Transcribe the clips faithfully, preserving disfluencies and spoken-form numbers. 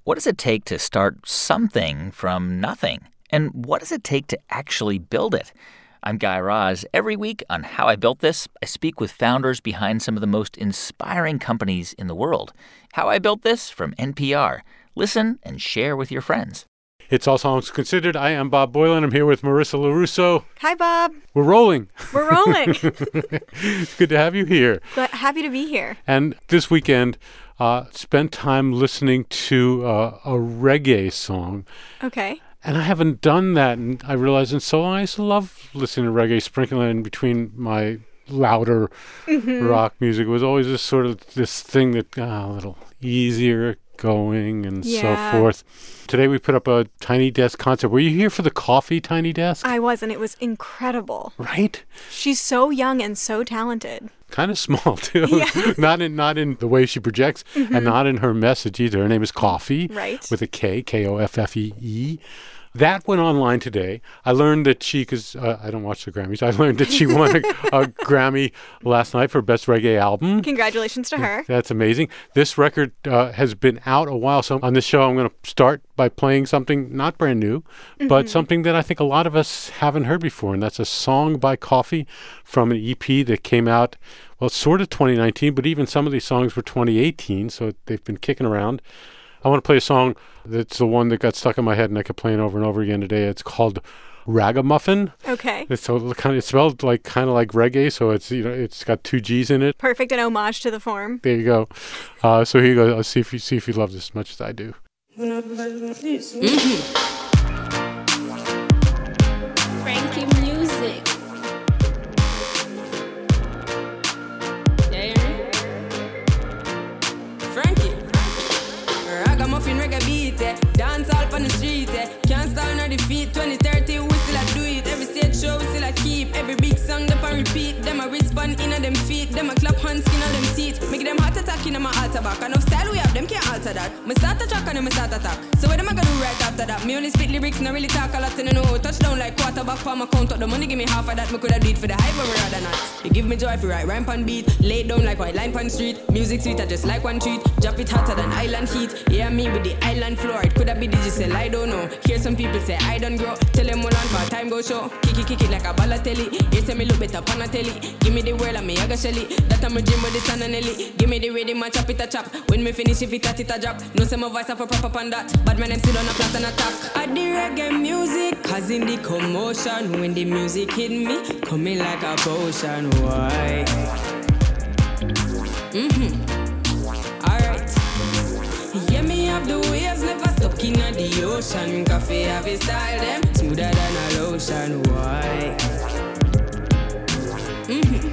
What does it take to start something from nothing? And what does it take to actually build it? I'm Guy Raz. Every week on How I Built This, I speak with founders behind some of the most inspiring companies in the world. How I Built This from N P R. Listen and share with your friends. It's All Songs Considered. I am Bob Boilen. I'm here with Marissa LaRusso. Hi, Bob. We're rolling. We're rolling. It's good to have you here. Glad, happy to be here. And this weekend, uh, spent time listening to uh, a reggae song. Okay. And I haven't done that, and I realized in so long. I used to love listening to reggae, sprinkling in between my louder mm-hmm. rock music. It was always this sort of this thing that got a little easier going and yeah. so forth. Today we put up a Tiny Desk concert. Were you here for the Coffee Tiny Desk? I was, and it was incredible. Right? She's so young and so talented. Kind of small, too. Yeah. not in not in the way she projects, mm-hmm. and not in her message either. Her name is Coffee, right? With a K, K O F F E E. That went online today. I learned that she, because uh, I don't watch the Grammys, I learned that she won a, a Grammy last night for Best Reggae Album. Congratulations to her. That's amazing. This record uh, has been out a while, so on this show I'm going to start by playing something not brand new, mm-hmm. but something that I think a lot of us haven't heard before, and that's a song by Coffee from an E P that came out, well, sort of twenty nineteen, but even some of these songs were twenty eighteen, so they've been kicking around. I want to play a song that's the one that got stuck in my head and I kept playing over and over again today. It's called Ragamuffin. Okay. It's so kind of, it's spelled like kind of like reggae, so it's, you know, it's got two G's in it. Perfect, an homage to the form. There you go. Uh, so here you go. Let's see if you see if you love this as much as I do. Mm-hmm. Frankie music. Ragamuffin reggae beat, eh. Dance all on the street, eh. Can't stand on the feet. twenty thirty, we still a do it. Every stage show we still a keep. Every big song them a repeat. Them a respond in a them feet. Them a clap hands skin on them teeth. Make them heart attack in my altar back. Enough style we have, them can't alter that. Me start a track and me start attack. So what am I gonna do right after that? Me only spit lyrics, not really talk a lot. And I know touchdown like quarterback for my count up the money. Give me half of that. Me coulda do it for the hype, but me rather not. You give me joy if you write rhyme pan beat. Lay it down like white line pan street. Music sweet, I just like one treat. Drop it hotter than island heat. Yeah, me with the island floor. It coulda be digital, I don't know. Hear some people say I don't grow. Tell them hold on for time go show. Kick it, kick it like a ballatelli. They say me look better pan a telly. Give me the world and me aga shelly. That I'm a dream with the sun and Nelly. Give me the rhythm and chop it a chop. When me finish if it a it a drop. No say my voice have a proper pan that. But my name still on a plot and attack. I the reggae music, cause in the commotion. When the music hit me, coming like a potion. Why? Mm-hmm. Alright. Yeah, me have the waves, never stuck in the ocean. Coffee have a style, them smoother than a lotion. Why? Mm-hmm.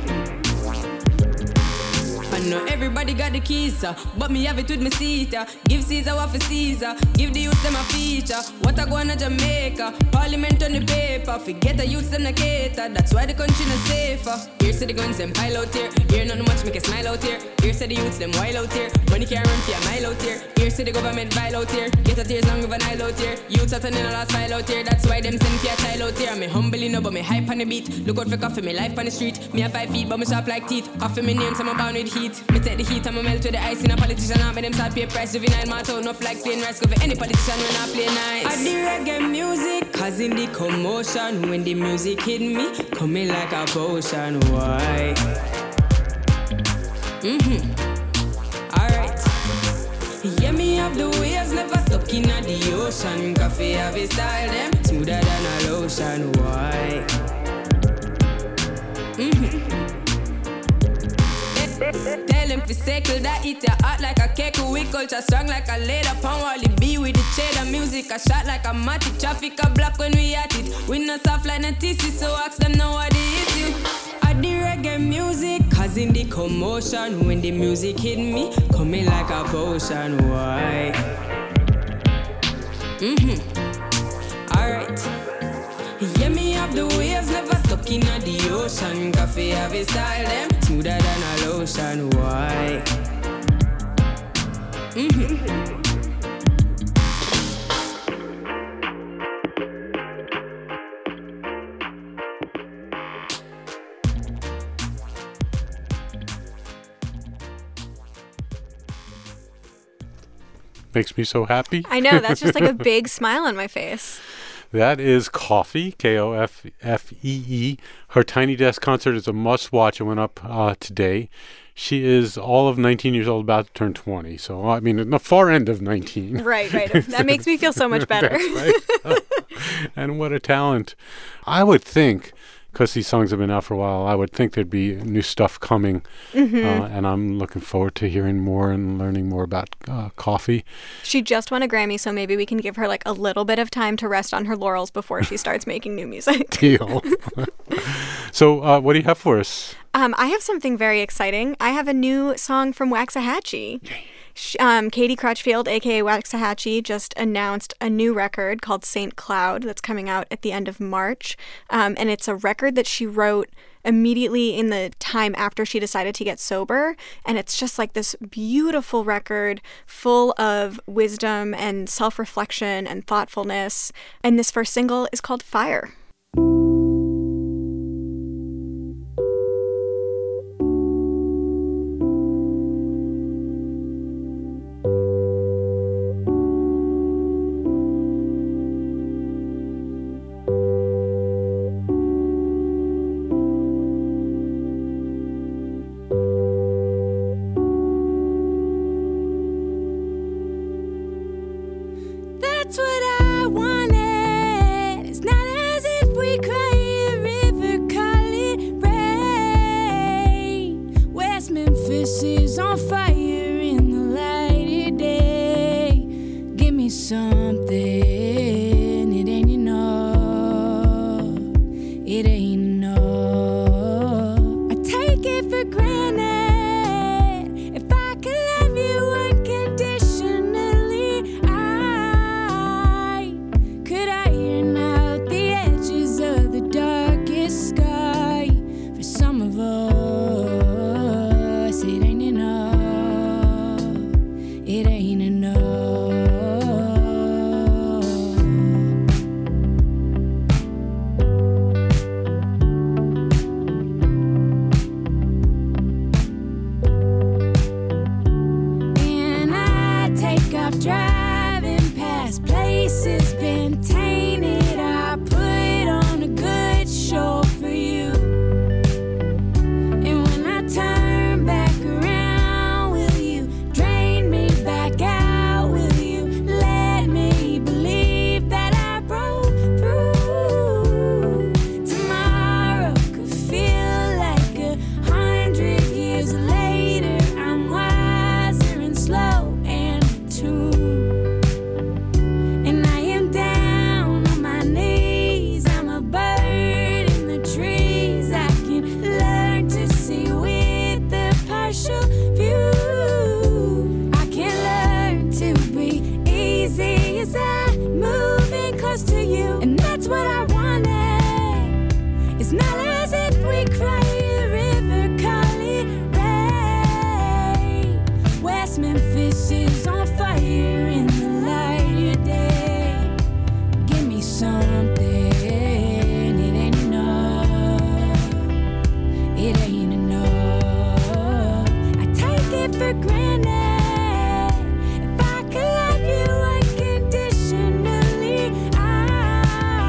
I know everybody got the keys, uh, but me have it with me seat. Uh. Give Caesar what for Caesar, give the youth them a feature. What I go on to Jamaica, Parliament on the paper. Forget the youths them a cater, that's why the country not safer. Here say the guns them pile out here, here nothing much make a smile out here. Here say the youths them wild out here, money can't run for a mile out here. Here say the government vile out here, get a tears long of an aisle out here. Youths are turning a last file out here, that's why them send for a child out here. Me humbly know but me hype on the beat, look out for coffee, me life on the street. Me have five feet but me sharp like teeth, coffee me name so I'm bound with heat. Me take the heat and me melt with the ice in a politician. I make them start pay price. Juvenile march out enough like plain rice. Go for any politician when I play nice. I the reggae music, cause in the commotion. When the music hit me, coming like a potion. Why? Mm-hmm. Alright. Yeah, me have the waves, never stuck in the ocean. Coffee have a style, them smoother than a lotion. Why? Mm-hmm. Tell them to circle that eat your heart like a cake. We culture strong like a leather. Pound Wally B with the cheddar. Music a shot like a matic. Traffic a block when we at it. We not soft like a T C, so ask them now what the issue. I the reggae music, cause in the commotion. When the music hit me, coming like a potion. Why? Mm-hmm. Alright. Yeah, me have the waves, never stuck in the ocean. Coffee have a style, them smoother than a lotion. Why? Mm-hmm. makes me so happy. I know, that's just like a big smile on my face. That is Coffee, K O F F E E. Her Tiny Desk concert is a must-watch. It went up uh, today. She is all of nineteen years old, about to turn twenty. So, I mean, in the far end of nineteen. Right, right. That makes me feel so much better. That's right. And what a talent. I would think, because these songs have been out for a while, I would think there'd be new stuff coming. Mm-hmm. Uh, and I'm looking forward to hearing more and learning more about uh, Coffee. She just won a Grammy, so maybe we can give her like a little bit of time to rest on her laurels before she starts making new music. Deal. So uh, what do you have for us? Um, I have something very exciting. I have a new song from Waxahachie. Um, Katie Crutchfield, a k a. Waxahachie, just announced a new record called Saint Cloud that's coming out at the end of March. Um, and it's a record that she wrote immediately in the time after she decided to get sober. And it's just like this beautiful record full of wisdom and self-reflection and thoughtfulness. And this first single is called Fire. That's what I wanted. It's not as if we cry a river, call it rain. West Memphis is on fire in the light of day. Give me something, it ain't enough. It ain't enough. I take it for granted. If I could love you unconditionally, I could iron out the edges of the darkest sky. For some of us, it ain't enough. It ain't enough. And I take off driving past places been tainted. I put on a good show for you. And when I turn back around, will you drain me back out? Will you let me believe that I broke through? Tomorrow could feel like a hundred years later. I'm wiser and slow and tuned. And I am down on my knees. I'm a bird in the trees. I can learn to see with the partial view. I can learn to be easy as I move in close to you. And that's what I wanted. It's not as if we cry a river, call it rain. West Memphis is on fire in the light of day. Give me something, it ain't enough. It ain't enough. I take it for granted. If I could love you unconditionally, I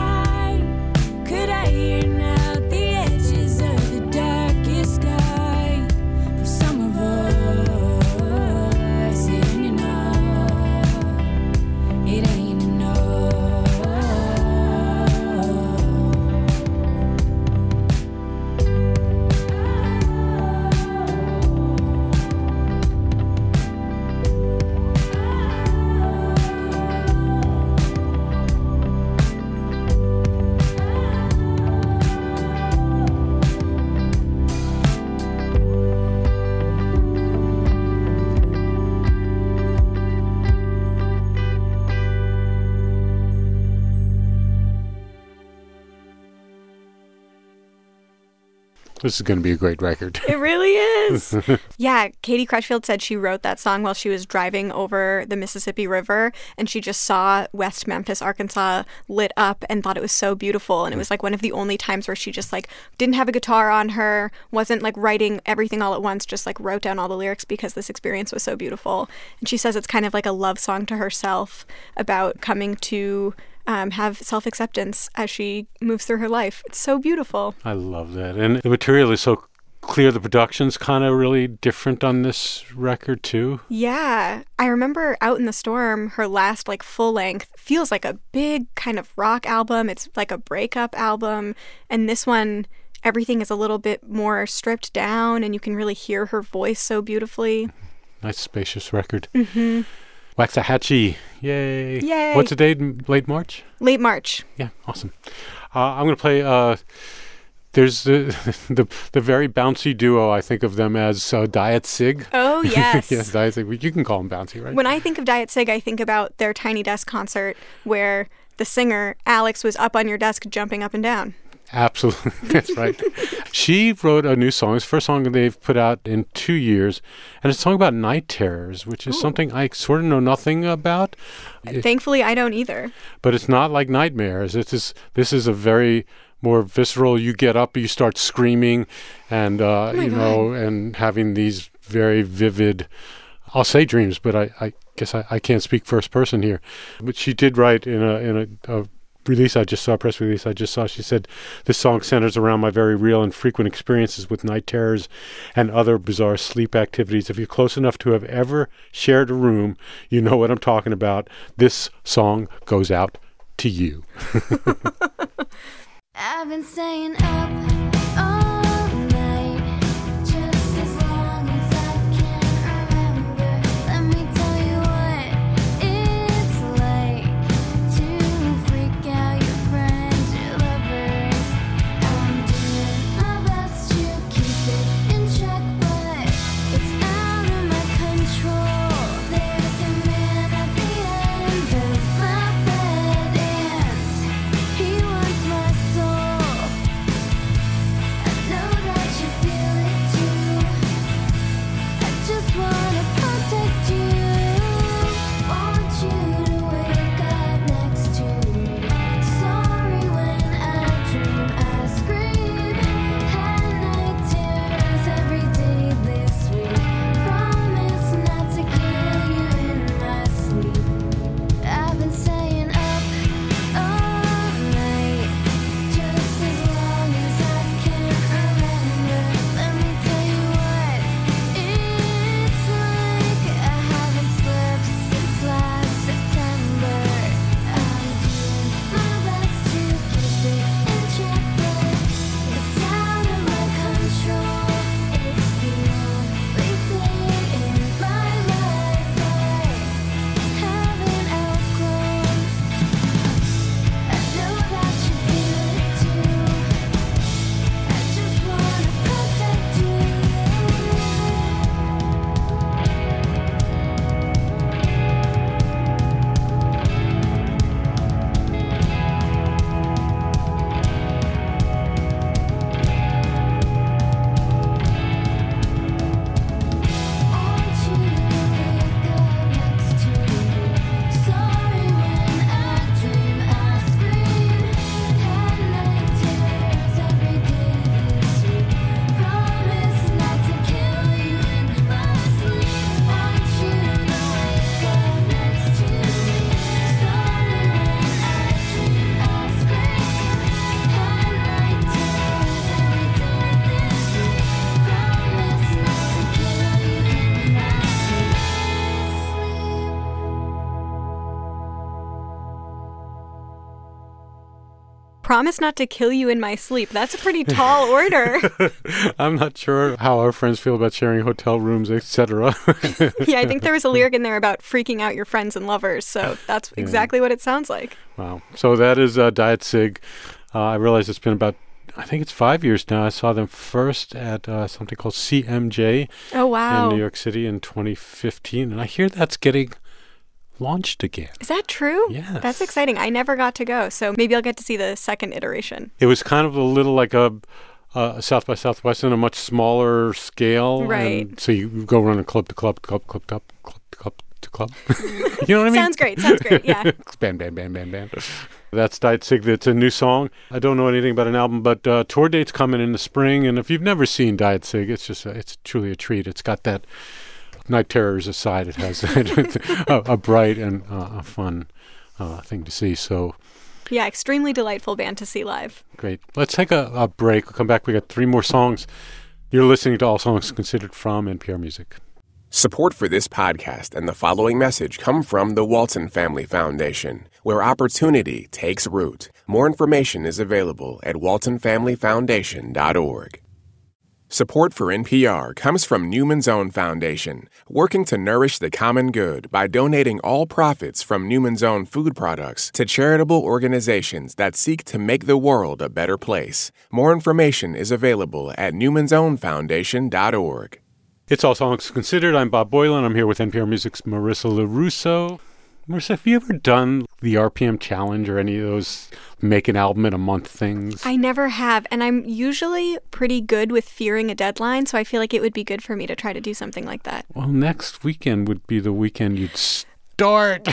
This is going to be a great record. It really is. Yeah, Katie Crutchfield said she wrote that song while she was driving over the Mississippi River, and she just saw West Memphis, Arkansas lit up and thought it was so beautiful. And it was like one of the only times where she just like didn't have a guitar on her, wasn't like writing everything all at once, just like wrote down all the lyrics because this experience was so beautiful. And she says it's kind of like a love song to herself about coming to Um, have self-acceptance as she moves through her life. It's so beautiful. I love that. And the material is so clear. The production's kind of really different on this record, too. Yeah. I remember Out in the Storm, her last, like, full-length, feels like a big kind of rock album. It's like a breakup album. And this one, everything is a little bit more stripped down, and you can really hear her voice so beautifully. Nice, spacious record. Mm-hmm. Waxahachie. Yay. Yay. What's the date? M- Late March? Late March. Yeah, awesome. Uh, I'm going to play, uh, there's the, the the very bouncy duo, I think of them as uh, Diet Sig. Oh, yes. Yes, Diet Sig. You can call them bouncy, right? When I think of Diet Sig, I think about their Tiny Desk concert where the singer, Alex, was up on your desk jumping up and down. Absolutely. That's right. She wrote a new song. It's the first song they've put out in two years. And it's a song about night terrors, which is Ooh. something I sort of know nothing about. Thankfully, I don't either. But it's not like nightmares. It's just, this is a very more visceral, you get up, you start screaming and, uh, oh you God. know, and having these very vivid, I'll say dreams, but I, I guess I, I can't speak first person here. But she did write in a, in a, a release I just saw, press release I just saw, she said, this song centers around my very real and frequent experiences with night terrors and other bizarre sleep activities. If you're close enough to have ever shared a room, you know what I'm talking about. This song goes out to you. I've been staying up all night, just as long as I can remember. Let me tell you what it's like to freak out your friends, your lovers. I'm doing my best to keep it in check, but it's out of my control. There's a man at the end of my bed, and he wants my soul. I know that you feel it too. I just wanna protect you. Want you to wake up next to me. Sorry when I dream, I scream. Had night terrors every day this week. Promise not to kill you in my sleep. I've been staying up all night, just as long as I can remember. Let me tell you what it's like. I haven't slept since last September. I'm doing my best to keep it in check, but it's out of my control. It's the only thing in my life I haven't outgrown. I know that you feel it too. I just wanna protect you. Want you to wake up next to me. Sorry when I dream, I scream. Had night terrors every day this week. Promise not to kill you in my sleep. Want you to wake up next to me. Sorry when I dream, I scream. Had night terrors every day this week. Promise not to kill you in my sleep. Promise not to kill you in my sleep. That's a pretty tall order. I'm not sure how our friends feel about sharing hotel rooms, et cetera. Yeah, I think there was a lyric in there about freaking out your friends and lovers, so that's Yeah. exactly what it sounds like. Wow. So that is uh, Diet Sig. Uh, I realize it's been about, I think it's five years now. I saw them first at uh, something called C M J Oh, wow. in New York City in twenty fifteen. And I hear that's getting launched again. Is that true? Yes. That's exciting. I never got to go, so maybe I'll get to see the second iteration. It was kind of a little like a uh, South by Southwest in a much smaller scale. Right. And so you go running club to club, club, club, club, club to club to club. You know what I mean? Sounds great. Sounds great. Yeah. Band, band, band, band, band. That's Diet Sig. It's a new song. I don't know anything about an album, but uh, tour date's coming in the spring. And if you've never seen Diet Sig, it's just a, it's truly a treat. It's got that Night Terrors aside. It has a, a bright and uh, a fun uh, thing to see. So Yeah, extremely delightful band to see live. great. Let's take a, a break. We'll come back. We got three more songs. You're listening to All Songs Considered from N P R Music. Support for this podcast and the following message come from the Walton Family Foundation, where opportunity takes root. More information is available at walton family foundation dot org. Support for N P R comes from Newman's Own Foundation, working to nourish the common good by donating all profits from Newman's Own food products to charitable organizations that seek to make the world a better place. More information is available at newmans own foundation dot org. It's All Songs Considered. I'm Bob Boylan. I'm here with N P R Music's Marissa LaRusso. Marissa, have you ever done the R P M challenge or any of those make an album in a month things? I never have, and I'm usually pretty good with fearing a deadline, so I feel like it would be good for me to try to do something like that. Well, next weekend would be the weekend you'd start.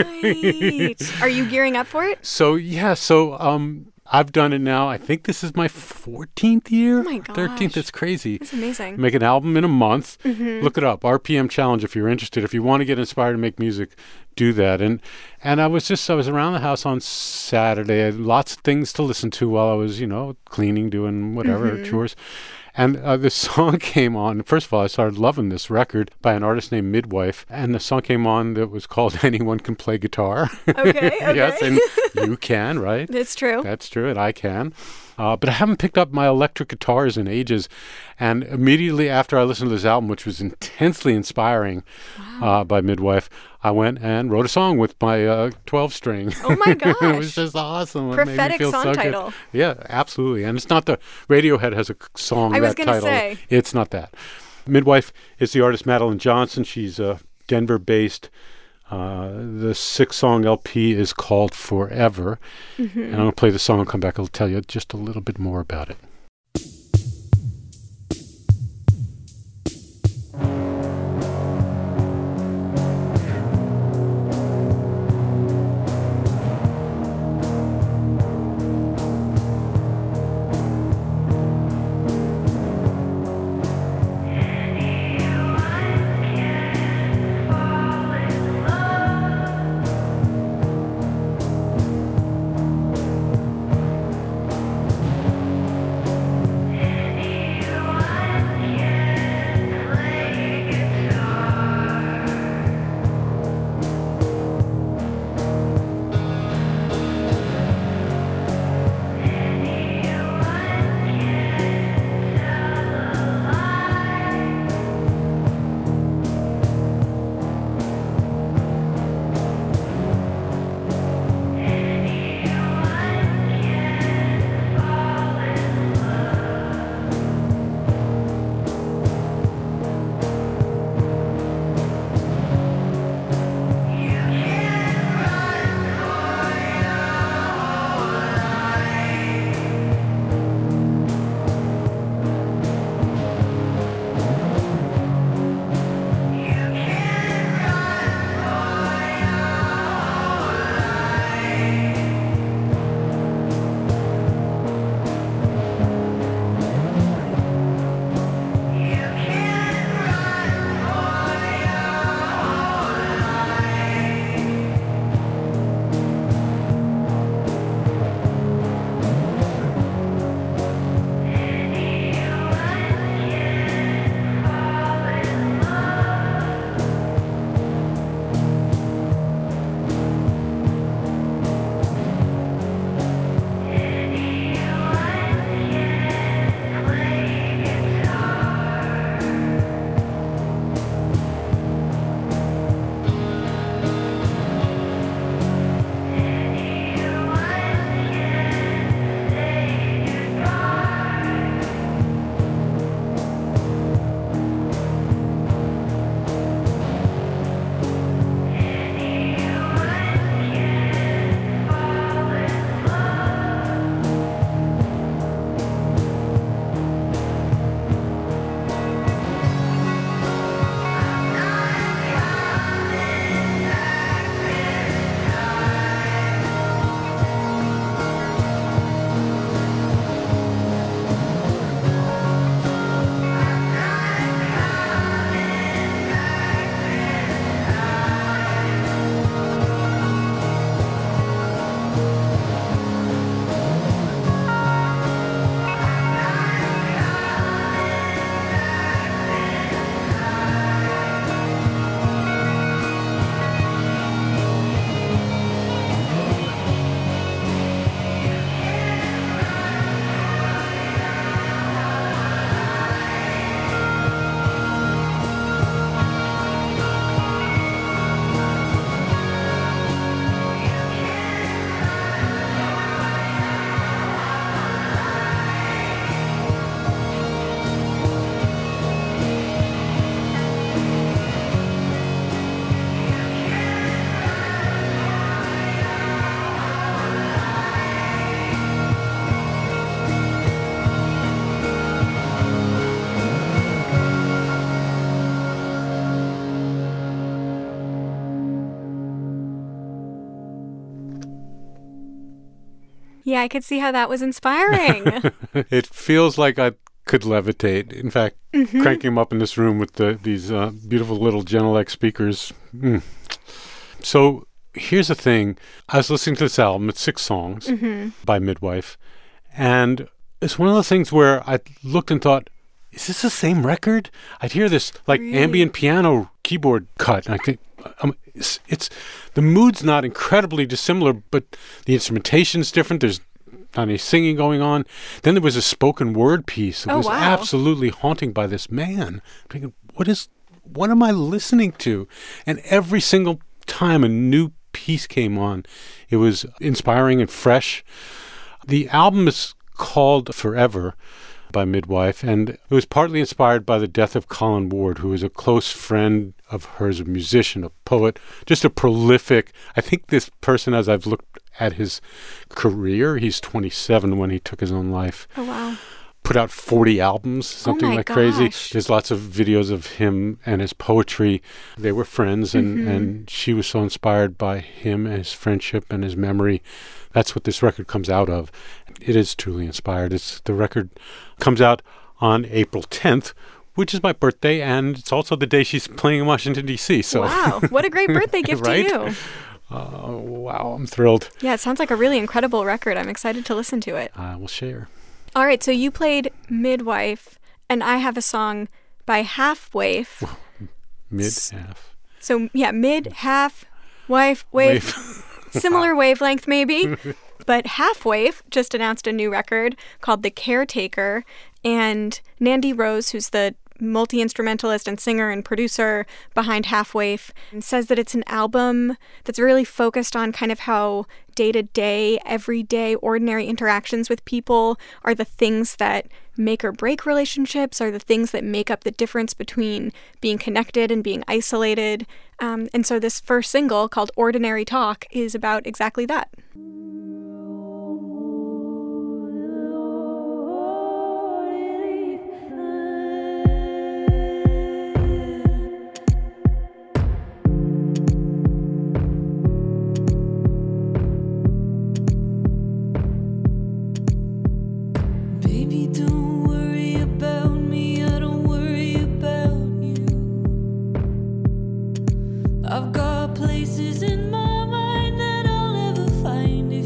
Right. Are you gearing up for it? So, yeah, so um, I've done it now. I think this is my fourteenth year. Oh my gosh. thirteenth. It's crazy. That's amazing. Make an album in a month. Mm-hmm. Look it up. R P M Challenge if you're interested. If you want to get inspired to make music, do that. And and I was just, I was around the house on Saturday. I had lots of things to listen to while I was, you know, cleaning, doing whatever, Mm-hmm. chores. And uh, this song came on. First of all, I started loving this record by an artist named Midwife. And the song came on that was called Anyone Can Play Guitar. Okay, okay. Yes, and you can, right? It's true. That's true, and I can. Uh, but I haven't picked up my electric guitars in ages. And immediately after I listened to this album, which was intensely inspiring uh, by Midwife, I went and wrote a song with my uh, twelve-string. Oh my It was gosh. just awesome. It made me Prophetic feel song so good. title. Yeah, absolutely. And it's not the Radiohead has a c- song I was that gonna title. say. It's not that. Midwife is the artist Madeline Johnson. She's uh, Denver-based. Uh, the six-song L P is called Forever. Mm-hmm. And I'm going to play the song and come back. I'll tell you just a little bit more about it. Fall in love. Yeah, I could see how that was inspiring. It feels like I could levitate. In fact, Mm-hmm. cranking them up in this room with the, these uh, beautiful little Genelec speakers. Mm. So here's the thing. I was listening to this album. It's six songs Mm-hmm. by Midwife. And it's one of those things where I looked and thought, is this the same record? I'd hear this like Really? ambient piano keyboard cut. And I think um, it's, it's the mood's not incredibly dissimilar, but the instrumentation's different. There's not any singing going on. Then there was a spoken word piece. It Oh, was wow. absolutely haunting by this man. I'm thinking, what is, what am I listening to? And every single time a new piece came on, it was inspiring and fresh. The album is called Forever by Midwife, and it was partly inspired by the death of Colin Ward, who was a close friend of hers, a musician, a poet, just a prolific. I think this person, as I've looked at his career, he's twenty-seven when he took his own life, Oh, wow. put out forty albums, something my like crazy. gosh. There's lots of videos of him and his poetry. They were friends, and, Mm-hmm. and she was so inspired by him and his friendship and his memory. That's what this record comes out of. It is truly inspired. It's the record comes out on April tenth, which is my birthday, and it's also the day she's playing in Washington, D C. So, Wow. What a great birthday gift Right? to you. uh, wow, I'm thrilled. Yeah, it sounds like a really incredible record. I'm excited to listen to it. I will share. All right, so you played Midwife, and I have a song by Half Waif. Mid half. So, yeah, mid, half, wife, wave. Similar wavelength, maybe. But Half Waif just announced a new record called The Caretaker. And Nandy Rose, who's the multi-instrumentalist and singer and producer behind Half Waif, says that it's an album that's really focused on kind of how day-to-day, everyday, ordinary interactions with people are the things that make or break relationships, are the things that make up the difference between being connected and being isolated. Um, and so this first single, called Ordinary Talk, is about exactly that. Baby, don't worry about me, I don't worry about you. I've got places in my mind that I'll never find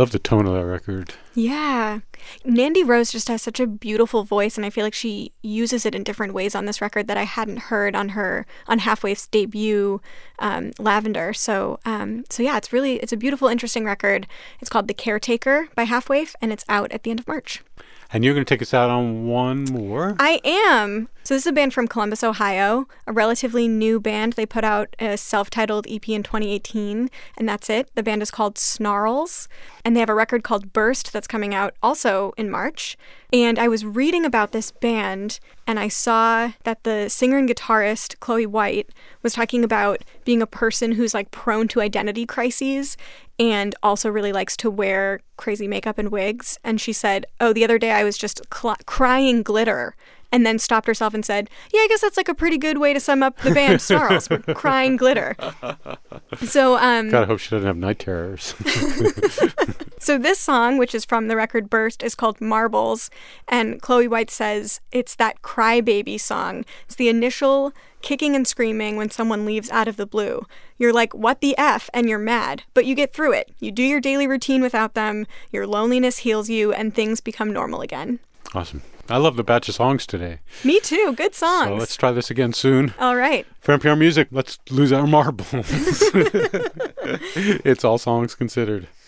Love the tone of that record. Yeah. Nandy Rose just has such a beautiful voice, and I feel like she uses it in different ways on this record that I hadn't heard on her on Half Wafe's debut, um, Lavender. So, um, so yeah, it's really it's a beautiful, interesting record. It's called The Caretaker by Half Wafe, and it's out at the end of March. And you're going to take us out on one more? I am. So this is a band from Columbus, Ohio, a relatively new band. They put out a self-titled E P in twenty eighteen, and that's it. The band is called Snarls, and they have a record called Burst that's coming out also in March. And I was reading about this band, and I saw that the singer and guitarist, Chloe White, was talking about being a person who's like prone to identity crises and also really likes to wear crazy makeup and wigs. And she said, oh, the other day I was just cl- crying glitter, and then stopped herself and said, yeah, I guess that's like a pretty good way to sum up the band Snarls. We're crying glitter. So, um, God, I hope she doesn't have night terrors. So this song, which is from the record Burst, is called Marbles. And Chloe White says it's that crybaby song. It's the initial kicking and screaming when someone leaves out of the blue. You're like, what the F? And you're mad. But you get through it. You do your daily routine without them. Your loneliness heals you, and things become normal again. Awesome. I love the batch of songs today. Me too. Good songs. So let's try this again soon. All right. For N P R Music, let's lose our marbles. It's All Songs Considered.